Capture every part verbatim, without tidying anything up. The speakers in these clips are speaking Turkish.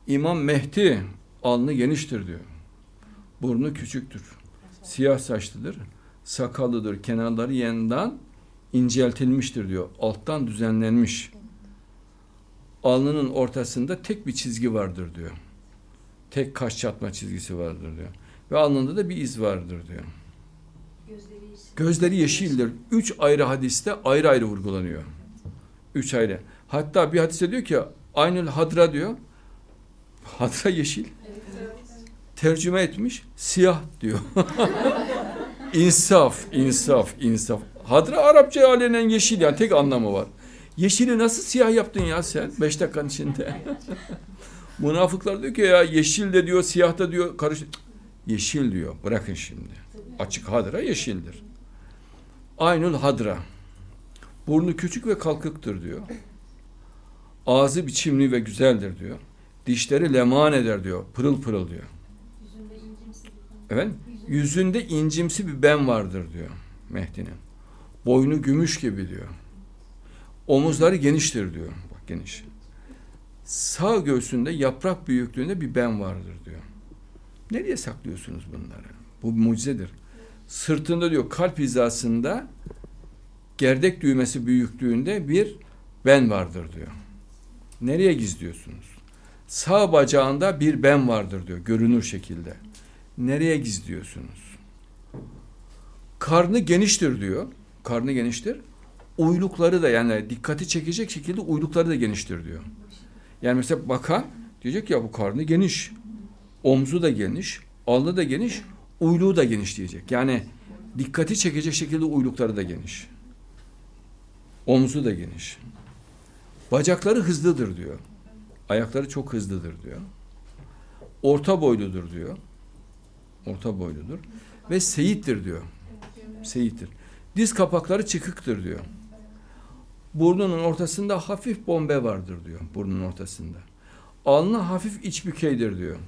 İmam Mehdi alnı geniştir diyor. Burnu küçüktür. Siyah saçlıdır. Sakallıdır. Kenarları yandan inceltilmiştir diyor. Alttan düzenlenmiş. Alnının ortasında tek bir çizgi vardır diyor. Tek kaş çatma çizgisi vardır diyor. Ve alnında da bir iz vardır diyor. Gözleri, Gözleri yeşildir. Üç ayrı hadiste ayrı ayrı vurgulanıyor. Üç ayrı. Hatta bir hadiste diyor ki aynül hadra diyor. Hadra yeşil. Tercüme etmiş siyah diyor. İnsaf, insaf, insaf. Hadra Arapça alenen yeşil, yani tek anlamı var. Yeşili nasıl siyah yaptın ya sen? Beş dakikanın içinde. Münafıklar diyor ki ya yeşil de diyor, siyah da diyor, karış. Yeşil diyor. Bırakın şimdi. Açık hadra yeşildir. Aynül hadra. Burnu küçük ve kalkıktır diyor. Ağzı biçimli ve güzeldir diyor. Dişleri leman eder diyor. Pırıl pırıl diyor. Evet. Yüzünde incimsi bir ben vardır diyor Mehdi'nin. Boynu gümüş gibi diyor. Omuzları geniştir diyor. Bak geniş. Sağ göğsünde yaprak büyüklüğünde bir ben vardır diyor. Nereye saklıyorsunuz bunları? Bu mucizedir. Sırtında diyor kalp hizasında gerdek düğmesi büyüklüğünde bir ben vardır diyor. Nereye gizliyorsunuz? Sağ bacağında bir ben vardır diyor. Görünür şekilde. Nereye gizliyorsunuz? Karnı geniştir diyor. Karnı geniştir. Uylukları da, yani dikkati çekecek şekilde uylukları da geniştir diyor. Yani mesela bakan diyecek ya bu karnı geniş. Omzu da geniş. Alnı da geniş. Uyluğu da geniş diyecek. Yani dikkati çekecek şekilde uylukları da geniş. Omzu da geniş. Bacakları hızlıdır diyor. Ayakları çok hızlıdır diyor. Orta boyludur diyor. Orta boyludur. Ve seyittir diyor. Seyittir. Diz kapakları çıkıktır diyor. Burnunun ortasında hafif bombe vardır diyor. Burnunun ortasında. Alnı hafif iç bükeydir diyor.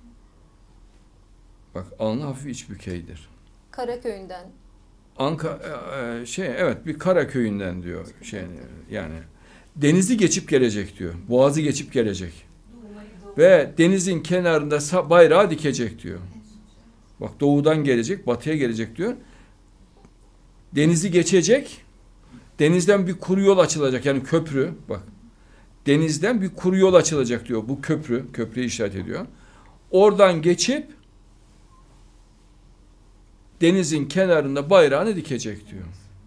Bak alnı hafif iç bükeydir. Karaköy'ünden. Anka e, şey evet bir Karaköy'ünden diyor şey yani. Denizi geçip gelecek diyor. Boğazı geçip gelecek. Ve denizin kenarında bayrağı dikecek diyor. Bak doğudan gelecek, batıya gelecek diyor. Denizi geçecek. Denizden bir kuru yol açılacak. Yani köprü. Bak. Denizden bir kuru yol açılacak diyor. Bu köprü. Köprüyü işaret ediyor. Oradan geçip denizin kenarında bayrağını dikecek diyor.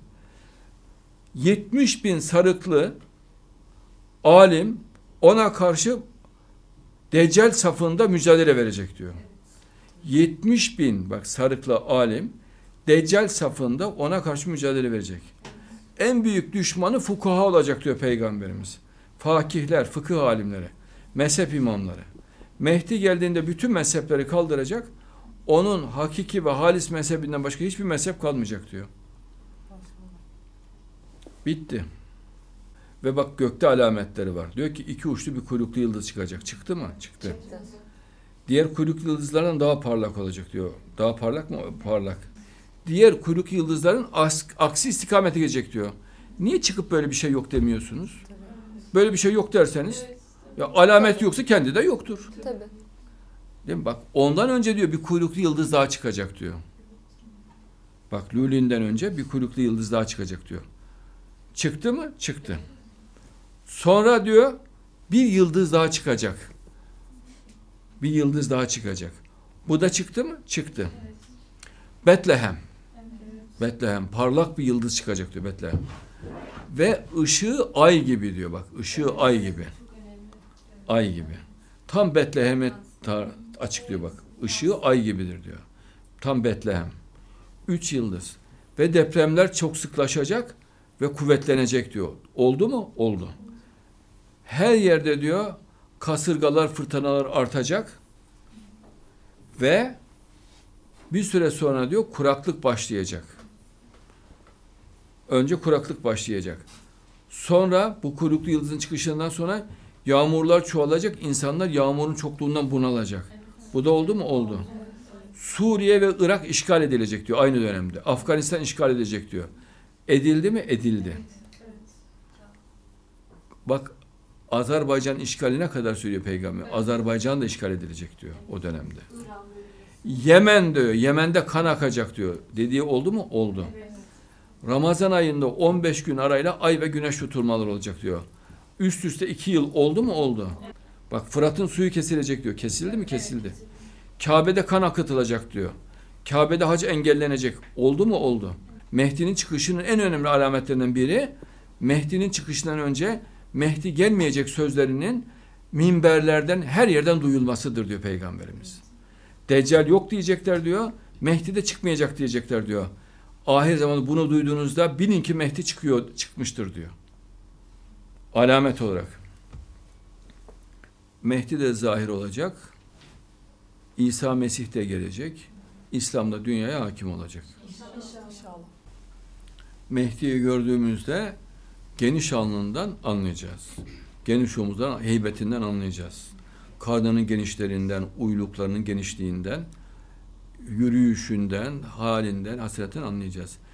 yetmiş bin sarıklı alim ona karşı Deccal safında mücadele verecek diyor. yetmiş bin bak sarıklı alim Deccal safında ona karşı mücadele verecek. En büyük düşmanı fukaha olacak diyor Peygamberimiz. Fakihler, fıkıh alimleri, mezhep imamları. Mehdi geldiğinde bütün mezhepleri kaldıracak. Onun hakiki ve halis mezhebinden başka hiçbir mezhep kalmayacak diyor. Bitti. Ve bak gökte alametleri var. Diyor ki iki uçlu bir kuyruklu yıldız çıkacak. Çıktı mı? Çıktı. Çıktı. Diğer kuyruklu yıldızlardan daha parlak olacak diyor. Daha parlak mı? Parlak. Diğer kuyruklu yıldızların aksi istikamete gelecek diyor. Niye çıkıp böyle bir şey yok demiyorsunuz? Böyle bir şey yok derseniz ya alamet yoksa kendi de yoktur. Tabii. Değil mi? Bak ondan önce diyor bir kuyruklu yıldız daha çıkacak diyor. Bak Lülü'nden önce bir kuyruklu yıldız daha çıkacak diyor. Çıktı mı? Çıktı. Sonra diyor bir yıldız daha çıkacak. Bir yıldız daha çıkacak. Bu da çıktı mı? Çıktı. Betlehem. Betlehem. Parlak bir yıldız çıkacak diyor Betlehem. Ve ışığı ay gibi diyor bak. Işığı ay gibi. Ay gibi. Tam Betlehem'e açıklıyor bak. Işığı ay gibidir diyor. Tam Betlehem. Üç yıldız. Ve depremler çok sıklaşacak ve kuvvetlenecek diyor. Oldu mu? Oldu. Her yerde diyor kasırgalar, fırtınalar artacak ve bir süre sonra diyor kuraklık başlayacak. Önce kuraklık başlayacak. Sonra bu kuyruklu yıldızın çıkışından sonra yağmurlar çoğalacak. İnsanlar yağmurun çokluğundan bunalacak. Bu da oldu mu? Oldu. Suriye ve Irak işgal edilecek diyor aynı dönemde. Afganistan işgal edilecek diyor. Edildi mi? Edildi. Bak Azerbaycan işgaline kadar söylüyor peygamber. Azerbaycan da işgal edilecek diyor o dönemde. Yemen diyor. Yemen'de kan akacak diyor. Dediği oldu mu? Oldu. Ramazan ayında on beş gün arayla ay ve güneş tutulmaları olacak diyor. Üst üste iki yıl oldu mu? Oldu. Bak Fırat'ın suyu kesilecek diyor. Kesildi mi? Kesildi. Kabe'de kan akıtılacak diyor. Kabe'de hac engellenecek. Oldu mu? Oldu. Mehdi'nin çıkışının en önemli alametlerinden biri, Mehdi'nin çıkışından önce Mehdi gelmeyecek sözlerinin minberlerden, her yerden duyulmasıdır diyor Peygamberimiz. Deccal yok diyecekler diyor. Mehdi de çıkmayacak diyecekler diyor. Ahir zamanı bunu duyduğunuzda bilin ki Mehdi çıkıyor, çıkmıştır diyor. Alamet olarak. Mehdi de zahir olacak. İsa Mesih de gelecek. İslam'da dünyaya hakim olacak. İnşallah. Mehdi'yi gördüğümüzde geniş alnından anlayacağız. Geniş omuzdan, heybetinden anlayacağız. Karnının genişlerinden, uyluklarının genişliğinden, yürüyüşünden, halinden, hasretinden anlayacağız.